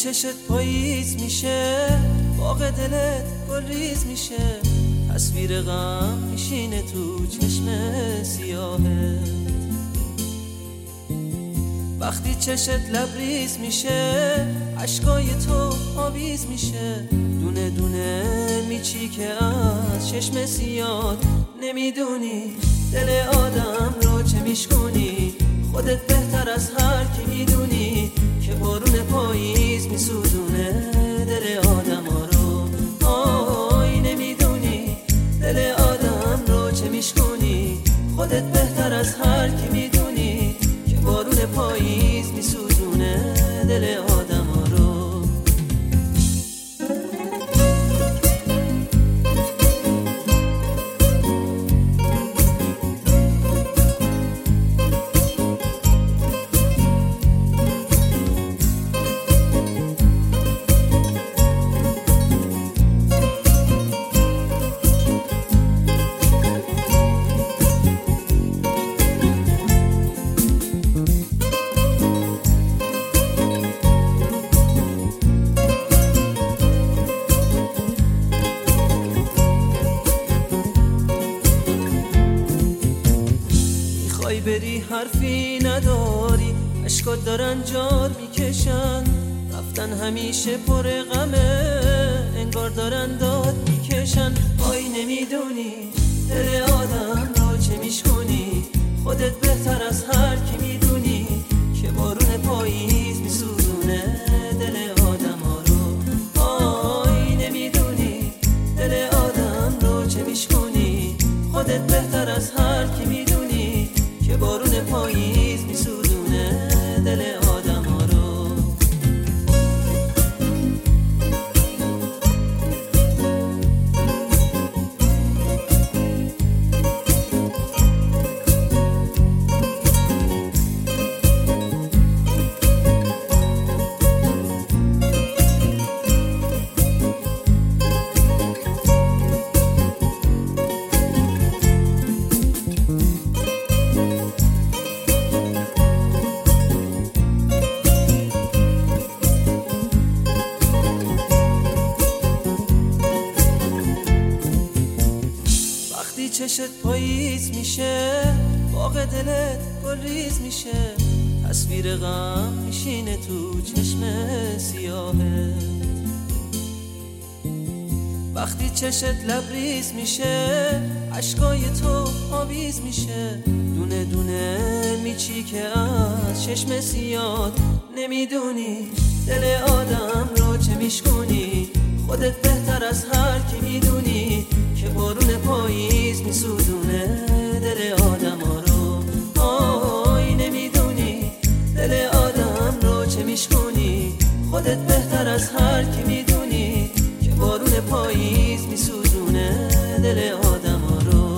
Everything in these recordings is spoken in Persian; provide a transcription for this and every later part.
چشت پاییز میشه، باغ دلت گل ریز میشه، تصویر غم میشینه تو چشم سیاهه. وقتی چشت لبریز میشه، اشکای تو آویز میشه، دونه دونه میچی که از چشم سیاه. نمیدونی دل آدم رو چه میشکنی، خودت بهتر از هر کی میدونی که بارون پاییز میسوزونه دل آدم ها رو. آی نمیدونی دل آدم رو چه میشکنی، خودت بهتر از هر کی میدونی که بارون پاییز میسوزونه دل آدم ها رو. بری حرفی نداری، اشکات دارن جار میکشن، رفتن همیشه پر غمه، انگار دارن داد میکشن. آی نمیدونی دل آدم رو چه میشکنی، خودت بهتر از هر کی میدونی که بارون پاییز میسوزونه دل آدم ها رو. آی نمیدونی دل آدم رو چه میشکنی، خودت بهتر از هر کی میدونی که بارون پاییز میسوزونه دل آدم ها رو. چشت پاییز میشه، باغ دلت گل ریز میشه، تصویر غم میشینه تو چشم سیاهه. وقتی چشت لبریز میشه، اشکای تو آویز میشه، دونه دونه میچی که از چشم سیاه. نمیدونی دل آدم رو چه میشکنی، خودت بهتر از هر کی میدونی که بارون پاییز میسوزونه دل آدم ها رو. آی نمیدونی دل آدم رو چه میشکنی، خودت بهتر از هر کی میدونی که بارون پاییز میسوزونه دل آدم ها رو.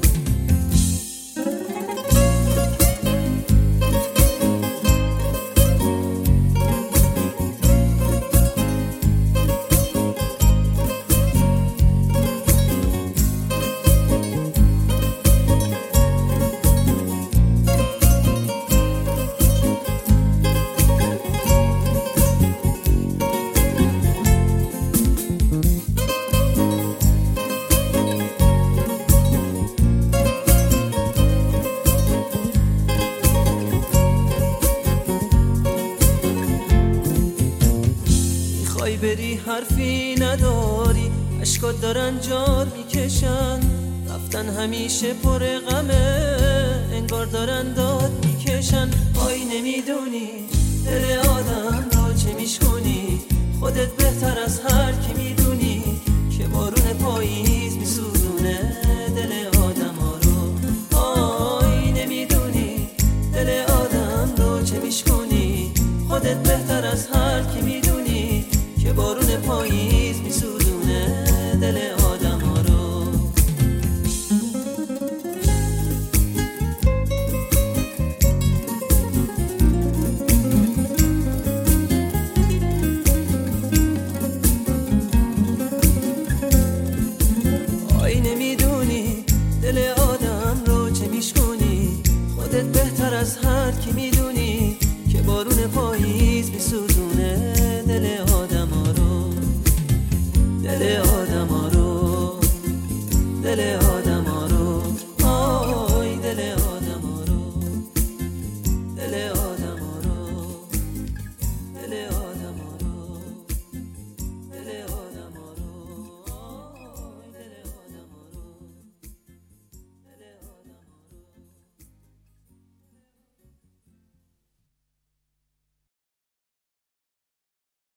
بری حرفی نداری، اشکات دارن جار میکشن، رفتن همیشه پر غمه، انگار دارن داد میکشن. آی نمیدونی دل آدم رو چه میشکنی، خودت بهتر از هر کی میدونی که بارون پاییز میسوزونه دل آدم ها رو. آی نمیدونی دل آدم رو چه میشکنی، خودت بهتر از هر کی میدونی که بارون پاییز میسوزونه دل آدم ها رو. دل